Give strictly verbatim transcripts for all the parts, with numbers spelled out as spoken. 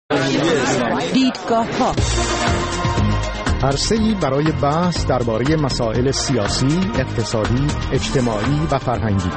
دیدگاه ها عرصه‌ای برای بحث درباره مسائل سیاسی، اقتصادی، اجتماعی و فرهنگی.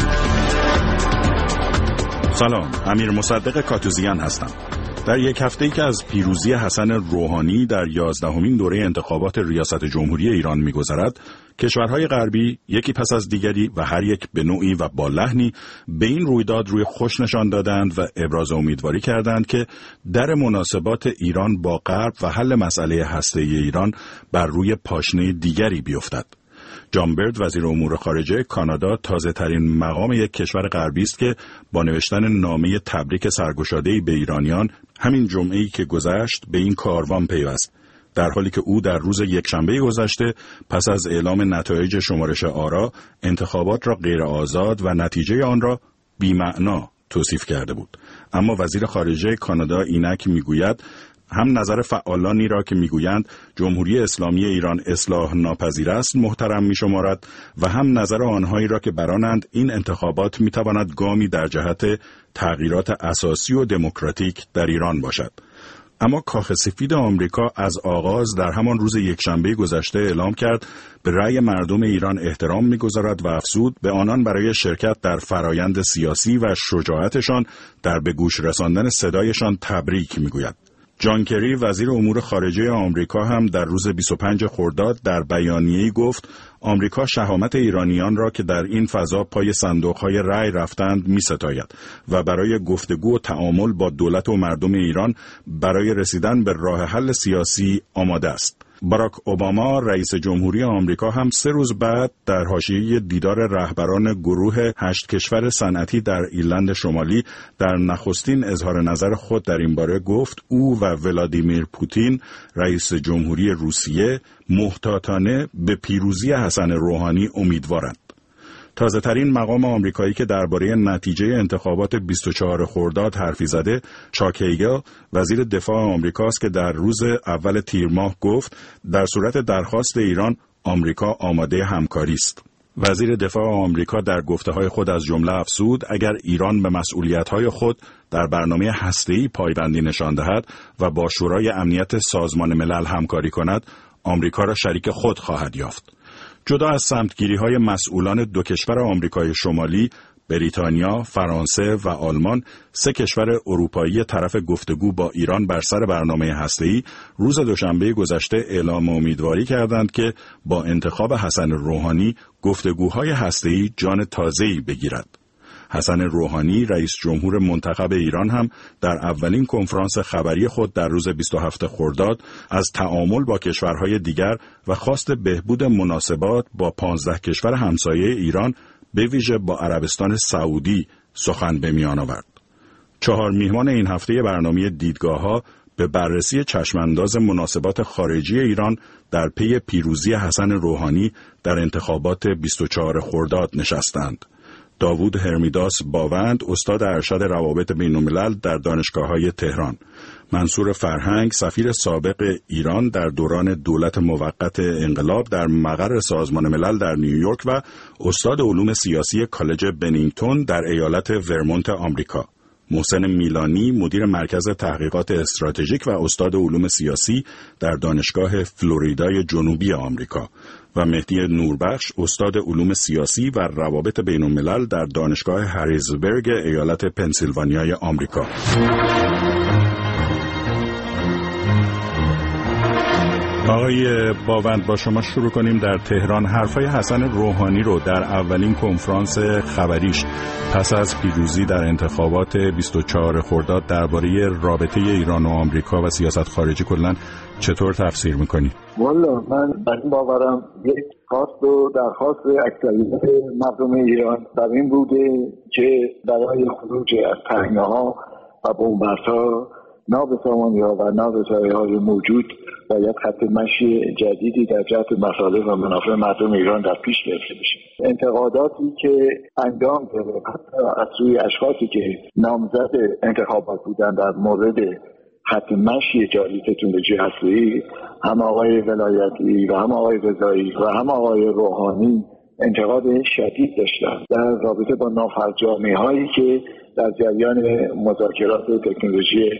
سلام، امیر مصدق کاتوزیان هستم. در یک هفته‌ای که از پیروزی حسن روحانی در یازدهمین دوره انتخابات ریاست جمهوری ایران می‌گذرد، کشورهای غربی یکی پس از دیگری و هر یک به نوعی و با لحنی به این رویداد روی خوش نشان دادند و ابراز امیدواری کردند که در مناسبات ایران با غرب و حل مسئله هسته‌ای ایران بر روی پاشنه دیگری بیفتد. جان برد، وزیر امور خارجه کانادا، تازه ترین مقام یک کشور غربی است که با نوشتن نامه تبریک سرگشاده‌ای به ایرانیان همین جمعه‌ای که گذشت به این کاروان پیوست، در حالی که او در روز یکشنبه گذشته پس از اعلام نتایج شمارش آرا انتخابات را غیر آزاد و نتیجه آن را بی‌معنا توصیف کرده بود. اما وزیر خارجه کانادا اینک میگوید هم نظر فعالانی را که میگویند جمهوری اسلامی ایران اصلاح ناپذیر است محترم میشمارد و هم نظر آنهایی را که برانند این انتخابات میتواند گامی در جهت تغییرات اساسی و دموکراتیک در ایران باشد. اما کاخ سفید آمریکا از آغاز در همان روز یکشنبه گذشته اعلام کرد به رأی مردم ایران احترام می‌گذارد و افزود به آنان برای شرکت در فرایند سیاسی و شجاعتشان در به گوش رساندن صدایشان تبریک می‌گوید. جان کری، وزیر امور خارجه آمریکا، هم در روز بیست و پنجم خرداد در بیانیه‌ای گفت آمریکا شهامت ایرانیان را که در این فضا پای صندوق‌های رأی رفتند می‌ستاید و برای گفتگو و تعامل با دولت و مردم ایران برای رسیدن به راه حل سیاسی آماده است. باراک اوباما، رئیس جمهوری آمریکا، هم سه روز بعد در حاشیه دیدار رهبران گروه هشت کشور صنعتی در ایرلند شمالی در نخستین اظهار نظر خود در این باره گفت او و ولادیمیر پوتین، رئیس جمهوری روسیه، محتاطانه به پیروزی حسن روحانی امیدوارند. تازه ترین مقام آمریکایی که درباره نتیجه انتخابات بیست و چهارم خرداد حرفی زده، چاک هیگل، وزیر دفاع آمریکاست که در روز اول تیر ماه گفت در صورت درخواست ایران آمریکا آماده همکاری است. وزیر دفاع آمریکا در گفته‌های خود از جمله افزود اگر ایران به مسئولیت‌های خود در برنامه هسته‌ای پایبندی نشان دهد و با شورای امنیت سازمان ملل همکاری کند، آمریکا را شریک خود خواهد یافت. جدا از سمتگیری‌های مسئولان دو کشور آمریکای شمالی، بریتانیا، فرانسه و آلمان، سه کشور اروپایی طرف گفتگو با ایران بر سر برنامه هسته‌ای روز دوشنبه گذشته اعلام امیدواری کردند که با انتخاب حسن روحانی گفتگوهای هسته‌ای جان تازه‌ای بگیرد. حسن روحانی، رئیس جمهور منتخب ایران، هم در اولین کنفرانس خبری خود در روز بیست و هفتم خرداد از تعامل با کشورهای دیگر و خواست بهبود مناسبات با پانزده کشور همسایه ایران به ویژه با عربستان سعودی سخن به میان آورد. چهار میهمان این هفته برنامه دیدگاه‌ها به بررسی چشمانداز مناسبات خارجی ایران در پی پیروزی حسن روحانی در انتخابات بیست و چهارم خرداد نشستند. داوود هرمیداس باوند، استاد ارشد روابط بین‌الملل در دانشگاه‌های تهران. منصور فرهنگ، سفیر سابق ایران در دوران دولت موقت انقلاب در مقر سازمان ملل در نیویورک و استاد علوم سیاسی کالج بنینگتون در ایالت ورمونت آمریکا. محسن میلانی، مدیر مرکز تحقیقات استراتژیک و استاد علوم سیاسی در دانشگاه فلوریدای جنوبی آمریکا و مهدی نوربخش، استاد علوم سیاسی و روابط بین الملل در دانشگاه هریزبرگ ایالت پنسیلوانیای آمریکا. آقای باوند، با شما شروع کنیم. در تهران حرفای حسن روحانی رو در اولین کنفرانس خبریش پس از پیروزی در انتخابات بیست و چهارم خرداد درباره رابطه ایران و آمریکا و سیاست خارجی کلاً چطور تفسیر می‌کنی؟ والا من بر این باورم یک خواست و درخواست اکثریت مردم ایران در این بوده که برای خروج از تنگناها و بنبست‌ها نابسامانی‌ها و نابسایی‌های موجود باید خط مشی جدیدی در جهت مصالح و منافع مردم ایران در پیش گرفته بشه. انتقاداتی که انجام گرفت از سوی اشخاصی که نامزد انتخابات بودن در مورد خط مشی جاری تکنولوژی هسته‌ای، هم آقای ولایتی و هم آقای رضایی و هم آقای روحانی انتقاد شدید داشتن در رابطه با نافرجامی‌هایی که در جریان مذاکرات تکنولوژی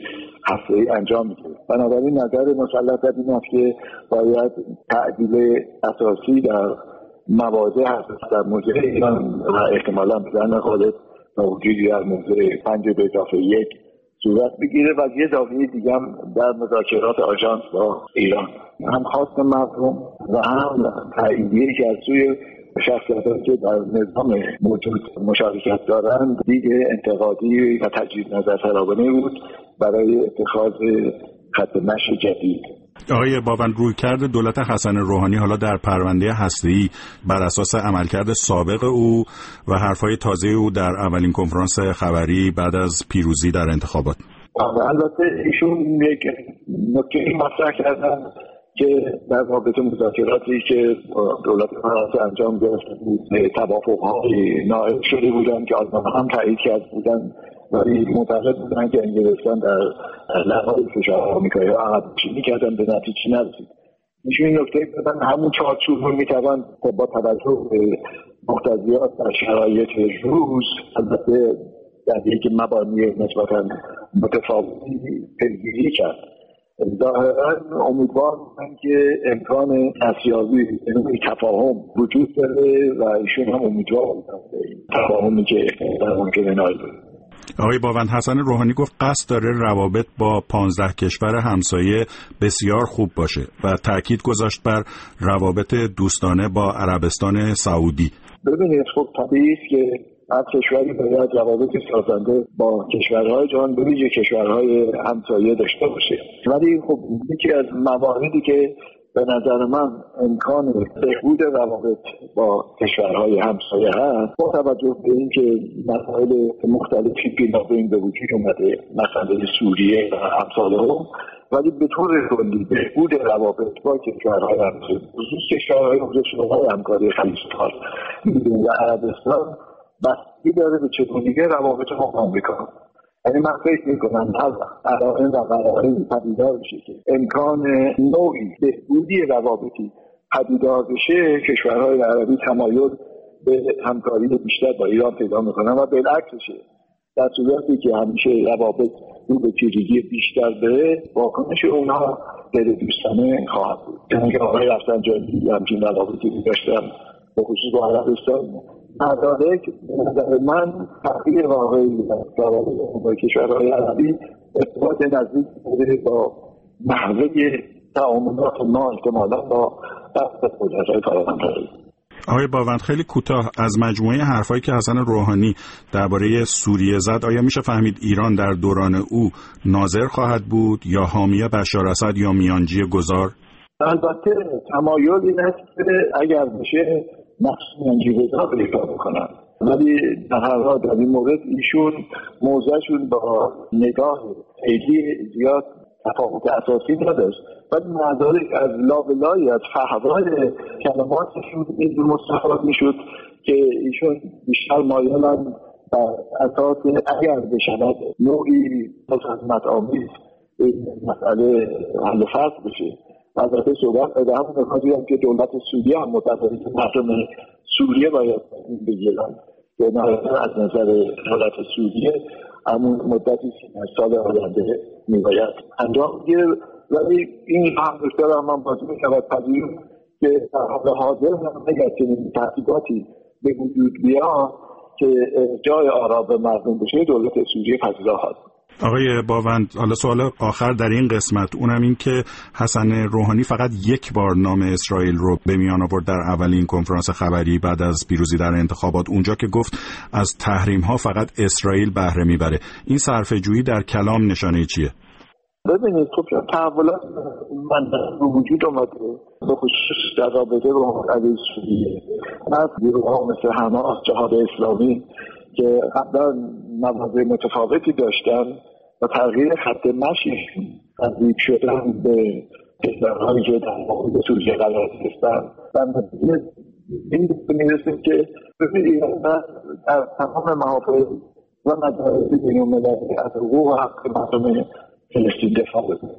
هسته‌ای انجام میده. بنابراین نظر مسلط بر این است که باید تعدیل اساسی در مواضع هست در موضع ایران و احتمالاً بدن خالد و وجودی در موضع پنج به اضافه یک صورت بگیره و یه زاویه دیگه هم در مذاکرات آژانس با ایران هم خواست مردم و هم تاییدیه که از سوی شخصیت‌هایی که در نظام موجود مشارکت دارند دید انتقادی و تجدید نظر فراوانی بود برای اتخاذ خط مشی جدید. آقای باوند، رویکرد دولت حسن روحانی حالا در پرونده هسته‌ای بر اساس عملکرد سابق او و حرفهای تازه او در اولین کنفرانس خبری بعد از پیروزی در انتخابات. البته ایشون یک نکته مطرح کردن که در رابطه مذاکراتی که دولت فرانسه انجام گرفته بود توافق‌های نائل شده بودن که آلمان هم تایید کرده بودن ولی معتقد بودن که انگلستان در لحاظ فشار آمریکایی ها عقب نشینی کردن به نتیجه نرسید. ایشون این نکته دادن همون چارچوب رو میتوان با توجه به مقتضیات و شرایط روز البته در یک مبانی نسبتا متفاوتی پیگیری کرد. ظاهرا امیدوار بودن که امکان دستیابی به تفاهم وجود داره و ایشون هم امیدوار بودن به این تفاهمی که احتمالاً ممکنه نایل بشه. آقای باوند، حسن روحانی گفت قصد داره روابط با پانزده کشور همسایه بسیار خوب باشه و تاکید گذاشت بر روابط دوستانه با عربستان سعودی. ببینید خب طبیعی است که هر کشوری باید روابط سازنده با کشورهای جهان به ویژه کشورهای همسایه داشته باشه، ولی خب یکی از مواردی که به نظر من امکان بهبود روابط با کشورهای همسایه هست با توجه به اینکه مسائل مختلفی بینابین به وجود اومده، مسئله سوریه و امثالهم، ولی به طور کلی بهبود روابط با کشورهای همسایه خصوص کشورهای شورای همکاری خلیج‌فارس و عربستان بستگی داره به چگونگی روابط ما با آمریکا. یعنی من فکر میکنم هر علائم و قرائن پدیدار بشه که امکان نوعی بهبودی روابطی پدیدار بشه، کشورهای عربی تمایل به همکاری بیشتر با ایران پیدا میکنن و بالعکسشه. در صورتی که همیشه روابط رو به پیچیدگی بیشتر بره، واکنش اونها غیر دوستانه خواهد بود. یعنی که آقای رفسنجانی همچین روابطی داشتن به خصوص با عربستان نداره که نظر من تغییر واقعی با کشورهای عربی ارتباط نزدیک بوده با نحوه تعاملات ما احتمالا با دست قدرت‌های فرامان‌داری. آقای باوند، خیلی کوتاه از مجموعه حرفایی که حسن روحانی درباره سوریه زد، آیا میشه فهمید ایران در دوران او ناظر خواهد بود یا حامی بشار اسد یا میانجی گذار؟ البته تمایل این است که اگر بشه نقش میانجی گذار پیدا بکنن، ولی در هر حال در این مورد ایشون موضعشون با نگاه خیلی زیاد تفاوت اساسی نداشت، ولی معذارت از لابلایی از فهوای کلماتشون این مستفاد میشد که ایشون بیشتر مایلن بر اساس اگر بشود نوعی خدمت آمیز مسئله حل و فصل بشه. البته صحبت به همون نکاتی هم که دولت سوریه هم متفاوت مردم سوریه باید بگیرن که از نظر دولت سوریه همون مدتی سال آینده میباید انجام بگیره، ولی این هم دکتر من بازی میشود پذیرون که در حال حاضر هم اگر چنین تحقیقاتی به وجود بیاد که جای آرا به مردم بشه، دولت سوریه پذیرا هست. آقای باوند، حالا سوال آخر در این قسمت، اونم این که حسن روحانی فقط یک بار نام اسرائیل رو به میان آورد در اولین کنفرانس خبری بعد از پیروزی در انتخابات، اونجا که گفت از تحریم ها فقط اسرائیل بهره میبره. این صرفه‌جویی در کلام نشانه چیه؟ ببینید خب تحولات من به وجود اومده به خصوص در رابطه با علیه سوریه از گروه‌ها مثل حماس، جهاد اسلامی که قبلا مواضع متفاوتی داشتن و تغییر خط مشیشون نزدیک شدن به کشورهایی که در مقابل سوریه قرار گرفتن و این میرسیم که ببینید ایران در تمام محافل و مدارس بین‌المللی از حقوق و حق مردم فلسطین دفاع بکنه،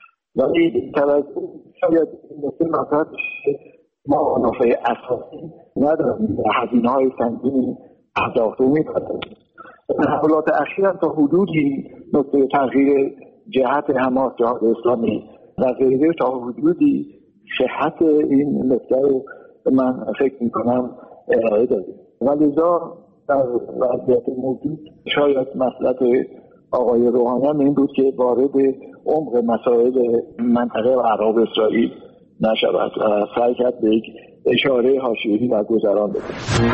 ولی توجه شاید این نکته مطرح بشه ما منافع اساسی نداریم و هزینه‌های سنگین اهداف رو می‌پردازیم. تحولات اخیر هم تا حدودی نقطه تغییر جهت حماس، جهاد اسلامی و غیره تا حدودی صحت این نکته رو من فکر میکنم ارائه دادیم و لذا در وضعیت موجود شاید مصلحت آقای روحانی هم این بود که وارد عمق مسائل منطقه و عرب اسرائیل نشود و سعی کرد به یک اشاره حاشیه‌ای و گذران بده.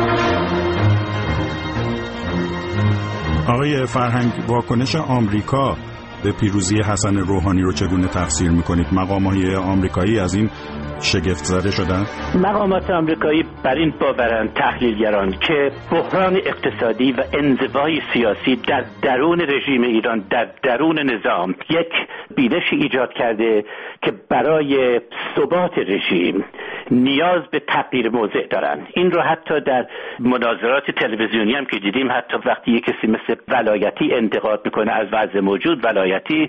آقای فرهنگ، واکنش آمریکا به پیروزی حسن روحانی رو چگونه تفسیر میکنید؟ مقامات آمریکایی از این شگفت زده شدن؟ مقامات آمریکایی بر این باورند، تحلیلگران، که بحران اقتصادی و انزوای سیاسی در درون رژیم ایران، در درون نظام، یک بینشی ایجاد کرده که برای ثبات رژیم نیاز به تغییر موضع دارن. این رو حتی در مناظرات تلویزیونی هم که دیدیم، حتی وقتی یک کسی مثل ولایتی انتقاد میکنه از وضع موجود، ولایتی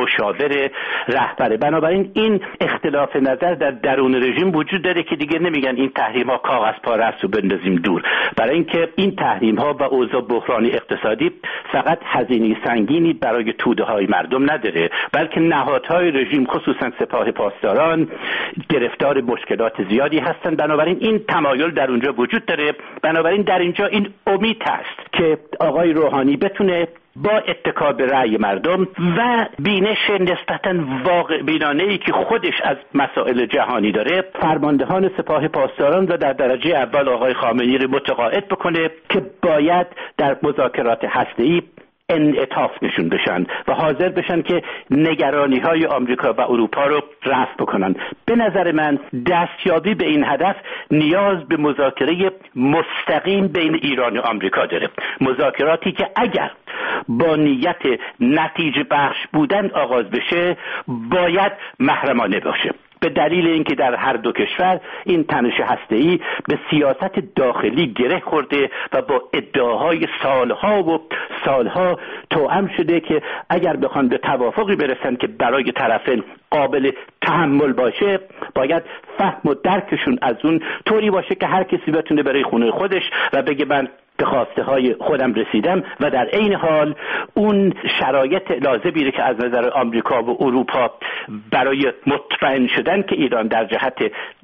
مشاور رهبره. بنابراین این اختلاف نظر در درون رژیم وجود داره که دیگه نمیگن این تحریم ها کاغذ پاره است و بندازیم دور، برای اینکه این تحریم ها و اوضاع بحرانی اقتصادی فقط هزینه سنگینی برای توده های مردم نداره، بلکه نهادهای رژیم خصوصا سپاه پاسداران گرفتار مشکلات زیادی هستند. بنابراین این تمایل در اونجا وجود داره. بنابراین در اینجا این امید هست که آقای روحانی بتونه با اتکا به رأی مردم و بینش نسبتاً واقع بینانه‌ای که خودش از مسائل جهانی داره، فرماندهان سپاه پاسداران را در درجه اول آقای خامنه‌ای رو متقاعد بکنه که باید در مذاکرات هسته‌ای انعطاف نشون بشن و حاضر بشن که نگرانی های آمریکا و اروپا رو رفع بکنن. به نظر من دستیابی به این هدف نیاز به مذاکره مستقیم بین ایران و آمریکا داره، مذاکراتی که اگر با نیت نتیجه بخش بودن آغاز بشه باید محرمانه باشه، به دلیل اینکه در هر دو کشور این تنش هسته‌ای به سیاست داخلی گره خورده و با ادعاهای سالها و سالها توأم شده که اگر بخوان به توافقی برسن که برای طرفین قابل تحمل باشه، باید فهم و درکشون از اون طوری باشه که هر کسی بتونه برای خونه خودش و بگه من به خواسته های خودم رسیدم و در عین حال اون شرایط لازمی که از نظر آمریکا و اروپا برای مطمئن شدن که ایران در جهت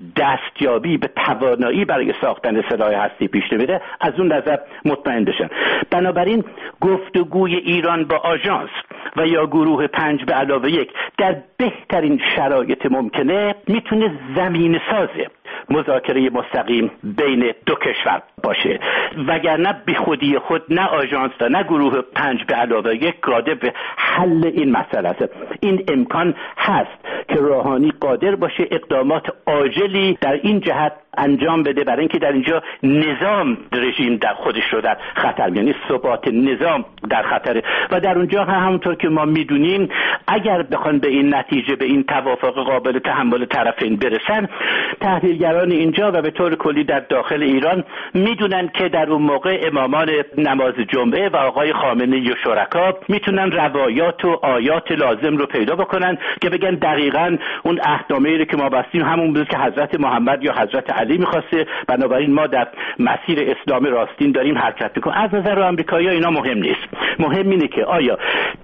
دستیابی به توانایی برای ساختن سلاح هستی پیش نمیره، از اون نظر مطمئن بشن. بنابراین گفتگوی ایران با آژانس و یا گروه پنج به علاوه یک در بهترین شرایط ممکنه میتونه زمین سازه مذاکره مستقیم بین دو کشور باشه، وگرنه بی خودی خود نه آژانس و نه گروه پنج به علاوه یک قادر به حل این مسئله است. این امکان هست که روحانی قادر باشه اقدامات عاجلی در این جهت انجام بده، برای اینکه در اینجا نظام رژیم در خودش رو در خطر، یعنی ثبات نظام در خطره و در اونجا همونطور که ما میدونیم اگر بخوان به این نتیجه، به این توافق قابل تحمل طرفین برسن، تحلیلگران اینجا و به طور کلی در داخل ایران میدونن که در اون موقع امامان نماز جمعه و آقای خامنه‌ای و شرکا میتونن روایات و آیات لازم رو پیدا بکنن که بگن دقیقاً اون عهدنامه‌ای رو که ما بستیم همون بود که حضرت محمد یا حضرت علی می‌خواسته، بنابراین ما در مسیر اسلام راستین داریم حرکت می‌کنیم. از نظر آمریکایی‌ها اینا مهم نیست. مهم اینه که آیا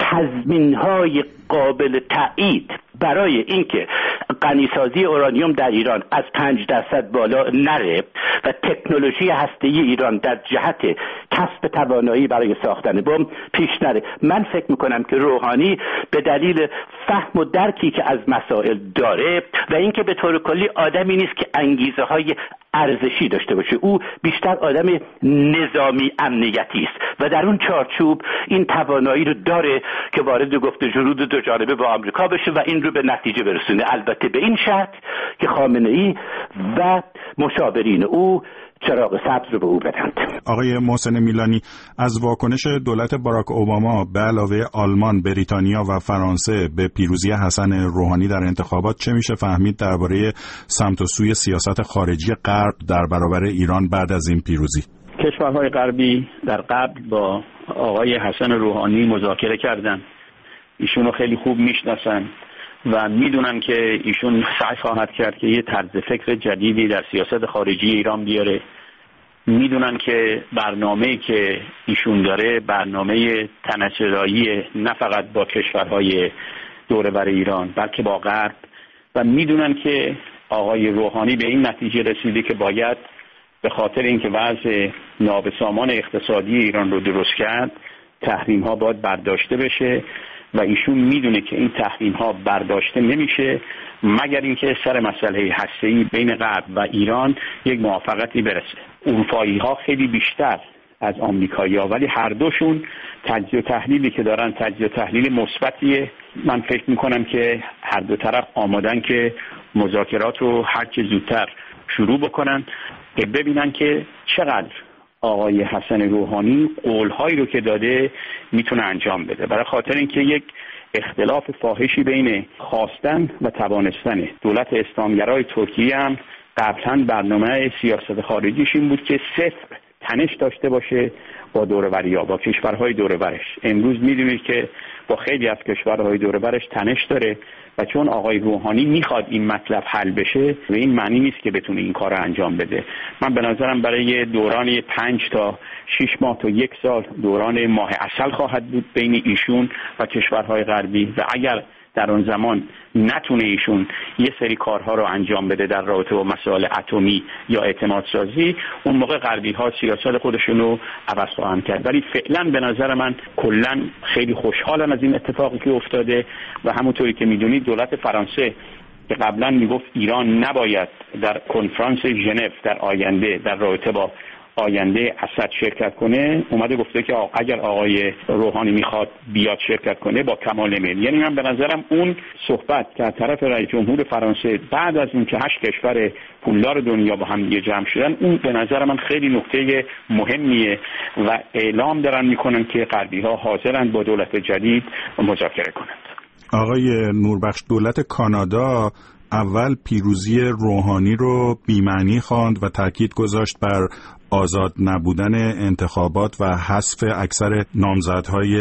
تضمین‌های قابل تایید برای اینکه غنیسازی اورانیوم در ایران از پنج درصد بالا نره و تکنولوژی هسته‌ای ایران در جهت کسب توانایی برای ساختن بمب پیش نره. من فکر میکنم که روحانی به دلیل فهم و درکی که از مسائل داره و اینکه به طور کلی آدمی نیست که انگیزه های ارزشی داشته باشه، او بیشتر آدم نظامی امنیتی است و در اون چارچوب این توانایی رو داره که وارد گفتگو دو جانبه با آمریکا بشه و این رو به نتیجه برسونه، البته به این شرط که خامنه‌ای و مشاورین او چراغ سبز رو به او بدند. آقای محسن میلانی، از واکنش دولت باراک اوباما به علاوه آلمان، بریتانیا و فرانسه به پیروزی حسن روحانی در انتخابات چه میشه فهمید درباره سمت و سوی سیاست خارجی غرب در برابر ایران بعد از این پیروزی؟ کشورهای غربی در قبل با آقای حسن روحانی مذاکره کردند. ایشون رو خیلی خوب میشناسن و میدونن که ایشون سعی خواهد کرد که یه طرز فکر جدیدی در سیاست خارجی ایران بیاره میدونن که برنامه‌ای که ایشون داره برنامه تنش‌زایی نه فقط با کشورهای دور و بر ایران بلکه با غرب، و میدونن که آقای روحانی به این نتیجه رسیده که باید به خاطر اینکه وضع نابسامان اقتصادی ایران رو درست کرد تحریم ها باید برداشته بشه و ایشون میدونه که این تحریم ها برداشته نمیشه مگر اینکه سر مسئله هسته‌ای بین غرب و ایران یک موافقتی برسه. اروپایی ها خیلی بیشتر از آمریکایی‌ها، ولی هر دوشون تجزیه و تحلیلی که دارن تجزیه و تحلیل مثبتیه. من فکر میکنم که هر دو طرف آمادن که مذاکرات رو هر چه زودتر شروع بکنن که ببینن که چقدر آقای حسن روحانی قولهایی رو که داده میتونه انجام بده، برای خاطر اینکه یک اختلاف فاحشی بین خواستن و توانستن دولت اسلامگرای ترکیه هم قبلا برنامه سیاست خارجیش این بود که صفر تنش داشته باشه با دوروریا، با کشورهای دورورش. امروز میدونید که با خیلی از کشورهای دورورش تنش داره و چون آقای روحانی میخواد این مطلب حل بشه و این معنی نیست که بتونه این کار رو انجام بده. من به نظرم برای دوران پنج تا شش ماه تا یک سال دوران ماه عسل خواهد بود بین ایشون و کشورهای غربی و اگر در اون زمان نتونه ایشون یه سری کارها رو انجام بده در رابطه با مسائل اتمی یا اعتماد سازی، اون موقع غربی ها سیاست خودشون رو عوض خواهند کرد. ولی فعلا به نظر من کلا خیلی خوشحالم از این اتفاقی که افتاده و همونطوری که میدونید دولت فرانسه که قبلا میگفت ایران نباید در کنفرانس ژنو در آینده در رابطه با آینده اسد شرکت کنه، اومده گفته که اگر آقای روحانی میخواد بیاد شرکت کنه با کمال میل. یعنی من به نظرم اون صحبت که از طرف رئیس جمهور فرانسه بعد از اینکه هشت کشور پولدار دنیا با هم دیگه جمع شدن، اون به نظر من خیلی نکته مهمیه و اعلام دارن میکنن که غربی ها حاضرن با دولت جدید مذاکره کنند. آقای نوربخش، دولت کانادا اول پیروزی روحانی رو بی‌معنی خواند و تاکید گذاشت بر آزاد نبودن انتخابات و حذف اکثر نامزدهای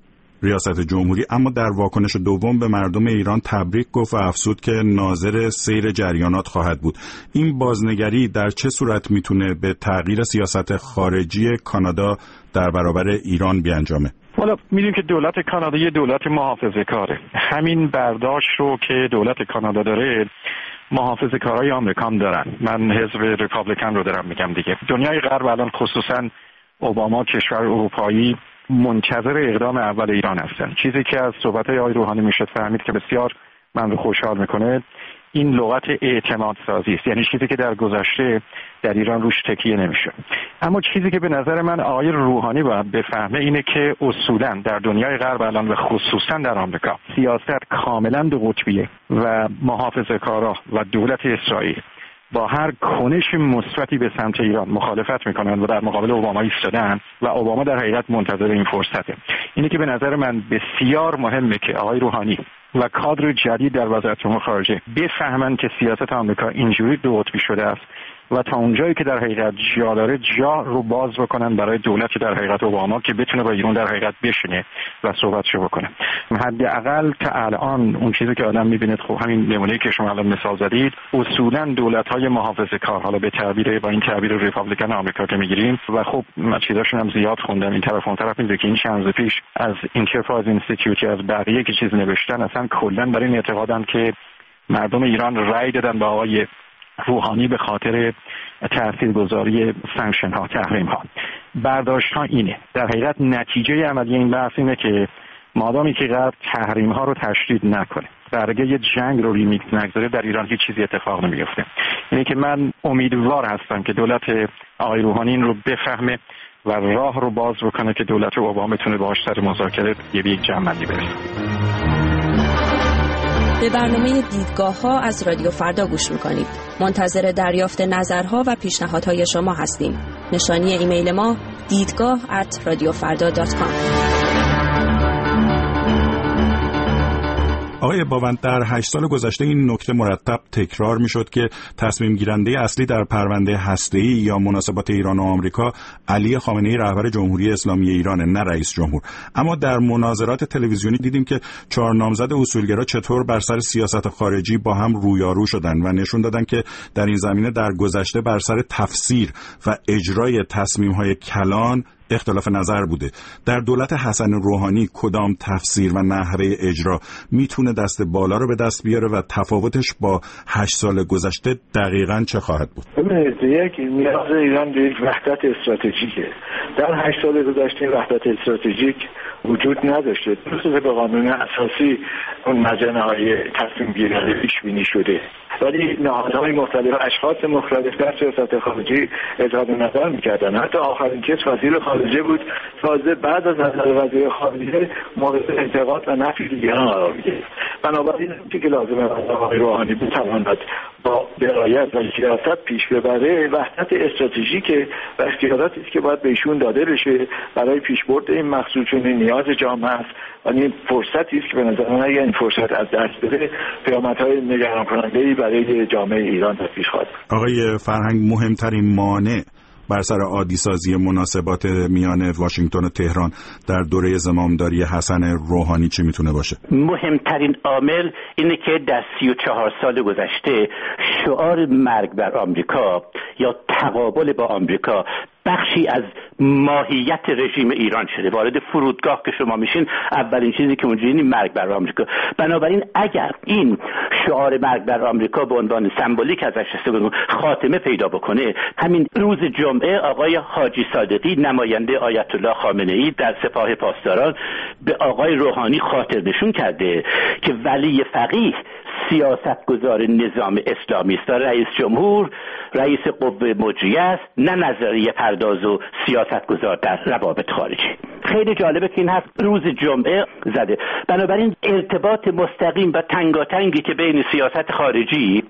ریاست جمهوری، اما در واکنش دوم به مردم ایران تبریک گفت و افزود که ناظر سیر جریانات خواهد بود. این بازنگری در چه صورت میتونه به تغییر سیاست خارجی کانادا در برابر ایران بیانجامه؟ والا میدونیم که دولت کانادا یه دولت محافظه کاره. همین برداشت رو که دولت کانادا داره محافظه کارهای آمریکا هم دارن. من حزب ریپابلیکن رو دارم میگم دیگه. دنیای غرب الان خصوصا اوباما کشور اروپایی منتظر اقدام اول ایران هستن. چیزی که از صحبت‌های آقای روحانی میشه فهمید که بسیار من رو خوشحال میکنه این لغت اعتماد سازی است، یعنی چیزی که در گذشته در ایران روش تکیه نمیشه. اما چیزی که به نظر من آقای روحانی باید بفهمه اینه که اصولا در دنیای غرب الان و خصوصا در آمریکا سیاست کاملا دو قطبیه و محافظه‌کارا و دولت اسرائیل با هر کنش مثبتی به سمت ایران مخالفت میکنن و در مقابل اوباما ایستادن و اوباما در حقیقت منتظر این فرصته. اینه که به نظر من بسیار مهمه که آقای روحانی و کادر جدید در وزارت امور خارجه بفهمن که سیاست آمریکا اینجوری دو قطبی شده است و تا اونجایی که در حقیقت جا داره جا رو باز بکنن برای دولت در حقیقت اوباما که بتونه با ایران در حقیقت بشینه و صحبتشو بکنه. حداقل تا الان اون چیزی که آدم میبینه، خب همین نمونه‌ای که شما الان مثال زدید، اصولا دولت‌های محافظه‌کار، حالا به تعبیر با این تعبیر ریپابلیکن آمریکا که میگیریم و خب من چیزاشون هم زیاد خوندم این طرف اون طرف، میگه که این چند روز پیش از انترپرایز اینستیتوت از بقیه که چیز نوشتن اصلا کلا برای این اعتقادن که مردم ایران رأی دادن به آقای روحانی به خاطر تاثیرگذاری سانکشن ها، تحریم ها. برداشت ها اینه. در حقیقت نتیجه عملی این بحث اینه که مادامی که غرب تحریم ها رو تشدید نکنه، برگه یه جنگ رو ریمیکس نگذاره، در ایران هیچ چیزی اتفاق نمیفته. اینه که من امیدوار هستم که دولت آقای روحانی این رو بفهمه و راه رو باز بکنه که دولت اوباما بتونه باهاش سر مذاکره به یک جمع‌بندی برسه. به برنامه دیدگاه ها از رادیو فردا گوش میکنید. منتظر دریافت نظرها و پیشنهادهای شما هستیم. نشانی ایمیل ما دیدگاه ات رادیو فردا دات کام. آقای باوند، در هشت سال گذشته این نکته مرتب تکرار میشد که تصمیم گیرنده اصلی در پرونده هسته‌ای یا مناسبات ایران و آمریکا علی خامنه‌ای رهبر جمهوری اسلامی ایران، نه رئیس جمهور. اما در مناظرات تلویزیونی دیدیم که چهار نامزد اصولگرا چطور بر سر سیاست خارجی با هم رویارو شدن و نشون دادن که در این زمینه در گذشته بر سر تفسیر و اجرای تصمیم‌های کلان اختلاف نظر بوده. در دولت حسن روحانی کدام تفسیر و نحوه اجرا میتونه دست بالا رو به دست بیاره و تفاوتش با هشت سال گذشته دقیقاً چه خواهد بود؟ ببینید، یک نیاز ایران به یک وحدت استراتژیکه. در هشت سال گذشته وحدت استراتژیک وجود نداشته. درسته به قانون اساسی اون مجنهای تصمیم گیری پیش بینی شده، ولی نهادهای مختلف، اشخاص مختلف در سیاست خارجی اظهار نظر میکردن. حتی آخرین کس وزیر خارجه بود، تازه بعد از نظر وزیر خارجه مورد انتقاد و نفی دیگران قرار میگیره. بنابراین چیزی که لازمه آقای روحانی بتواند با درایت و سیاست پیش ببره وحدت استراتژیک و اختیاراتی است که باید بهشون داده بشه برای پیشبرد این مقصود، چون نیاز جامعه است و این فرصتی است که به نظر من اگر این فرصت از دست بره پیامدهای نگران کننده‌ای برای جامعه ایران در پیش خواهد. آقای فرهنگ، مهمترین مانع بر سر عادی سازی مناسبات میان واشنگتن و تهران در دوره زمامداری حسن روحانی چی میتونه باشه؟ مهمترین عامل اینه که در سی و چهار سال گذشته شعار مرگ بر آمریکا یا تقابل با آمریکا بخشی از ماهیت رژیم ایران شده. وارد فرودگاه که شما میشین اولین چیزی که اونجا این مرگ بر آمریکا. بنابراین اگر این شعار مرگ بر آمریکا به عنوان سمبولیک ازش استفاده خاتمه پیدا بکنه، همین روز جمعه آقای حاجی صادقی نماینده آیت الله خامنه‌ای در سپاه پاسداران به آقای روحانی خاطر نشون کرده که ولی فقیه سیاستگزار نظام اسلامی است، رئیس جمهور رئیس قوه مجریه است، نه نظریه پرداز و سیاستگزار در روابط خارجی. خیلی جالبه که این حرف روز جمعه زده. بنابراین ارتباط مستقیم و تنگاتنگی که بین سیاست خارجی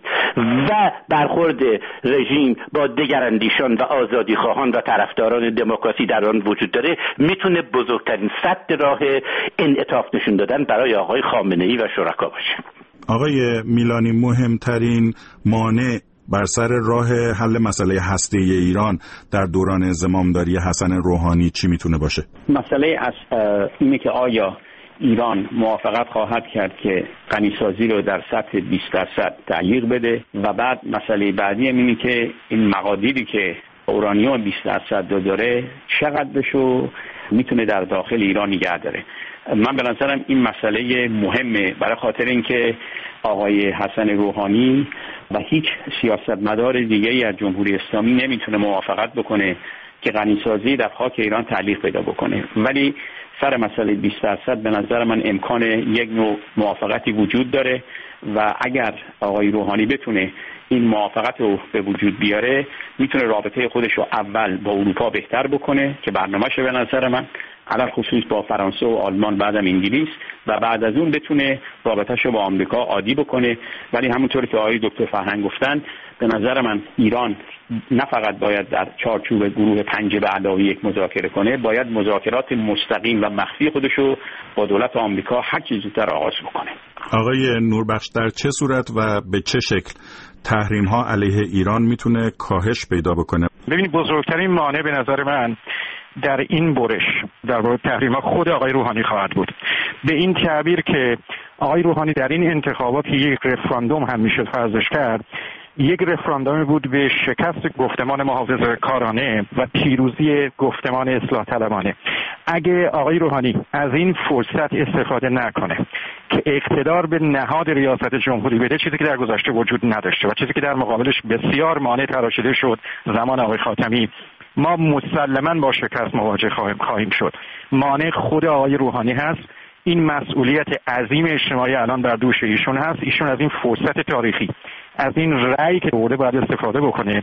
و برخورد رژیم با دگراندیشان و آزادی خواهان و طرفداران دموکراسی در آن وجود داره میتونه بزرگترین سد راه انعطاف نشون دادن برای آقای خامنه‌ای و شرکا باشه. آقای میلانی، مهمترین مانع بر سر راه حل مسئله هسته‌ای ایران در دوران زمامداری حسن روحانی چی میتونه باشه؟ مسئله از اینه که آیا ایران موافقت خواهد کرد که غنیسازی رو در سطح بیست درصد تعلیق بده و بعد مسئله بعدی اینه که این مقادیری که اورانیوم بیست درصد داره چقدر بشو میتونه در داخل ایران نگه داره. من به نظرم این مسئله مهمه، برای خاطر اینکه آقای حسن روحانی و هیچ سیاستمدار دیگه‌ای از جمهوری اسلامی نمیتونه موافقت بکنه که غنیسازی در خاک ایران تعلیق پیدا بکنه، ولی سر مسئله بیست درصد به نظر من امکان یک نوع موافقتی وجود داره و اگر آقای روحانی بتونه این موافقت رو به وجود بیاره میتونه رابطه خودش رو اول با اروپا بهتر بکنه که برنامه‌شه به نظر من، علل خصوص با فرانسه و آلمان بعدم انگلیس، و بعد از اون بتونه رابطه‌ش رو با آمریکا عادی بکنه. ولی همونطوری که آقای دکتر فرهنگ گفتن به نظر من ایران نه فقط باید در چارچوب گروه پنج به علاوه یک مذاکره کنه، باید مذاکرات مستقیم و مخفی خودش رو با دولت آمریکا هر چه زودتر آغاز بکنه. آقای نوربخش، در چه صورت و به چه شکل تحریم ها علیه ایران میتونه کاهش پیدا بکنه؟ ببینید، بزرگترین مانع به نظر من در این برش در مورد تحریم ها خود آقای روحانی خواهد بود. به این تعبیر که آقای روحانی در این انتخابات یک رفراندوم هم میشد فرضش کرد، یک رفراندوم بود به شکست گفتمان محافظه‌کارانه و پیروزی گفتمان اصلاح طلبانه. اگه آقای روحانی از این فرصت استفاده نکنه که اقتدار به نهاد ریاست جمهوری بده، چیزی که در گذشته وجود نداشته و چیزی که در مقابلش بسیار مانع تراشیده شد زمان آقای خاتمی، ما مسلماً با شکست مواجه خواهیم خواهیم شد. مانع خود آقای روحانی هست. این مسئولیت عظیم اجتماعی الان بر دوش ایشون هست. ایشون از این فرصت تاریخی، از این رأی که دوره باید استفاده بکنه،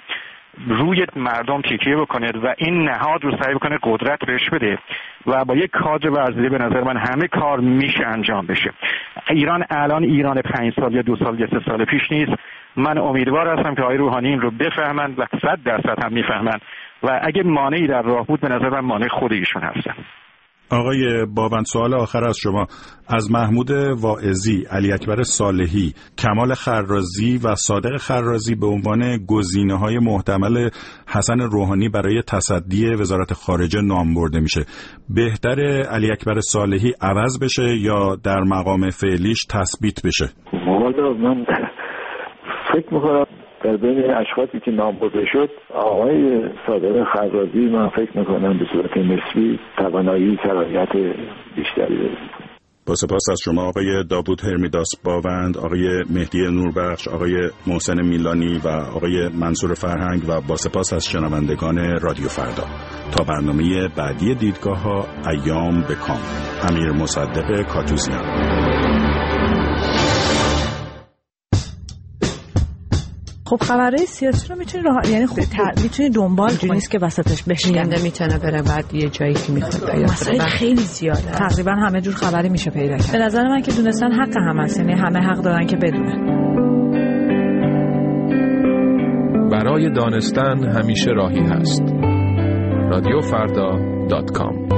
روی مردم تکیه بکنه و این نهاد رو سعی بکنه قدرت بهش بده و با یک کادر ورزیده به نظر من همه کار میشه انجام بشه. ایران الان ایران پنج سال یا دو سال یا سه سال پیش نیست. من امیدوار هستم که آقای روحانی این رو بفهمند و صد درصد هم میفهمند و اگه مانعی در راه بود به نظر من مانع خود ایشون هستن. آقای باوند، سوال آخر از شما. از محمود واعظی، علی اکبر صالحی، کمال خرازی و صادق خرازی به عنوان گزینه‌های محتمل حسن روحانی برای تصدی وزارت خارجه نام برده میشه. بهتر علی اکبر صالحی عوض بشه یا در مقام فعلیش تثبیت بشه؟ والا من فکر میکنم در بین اشخاصی که نام برده شد آقای صادق خرازی من فکر میکنم به صورت نسبی توانایی صلاحیت بیشتری داره. با سپاس از شما آقای داوود هرمیداس باوند، آقای مهدی نوربخش، آقای محسن میلانی و آقای منصور فرهنگ و با سپاس از شنوندگان رادیو فردا. تا برنامه بعدی دیدگاه ها، ایام بکام. امیر مصدق کاتوزیان. خب خبرهای سیاسی رو میتونی راه یعنی خب تر... میتونی دنبال کنی، نیست که وسطش بشکنه، میتونه بره بعد یه جایی که میخواد پیدا مسائل خیلی زیاده، تقریبا همه جور خبری میشه پیدا کرد. به نظر من که دونستن حق هم هست، یعنی همه حق دارن که بدونن. برای دانستن همیشه راهی هست. رادیو فردا دات کام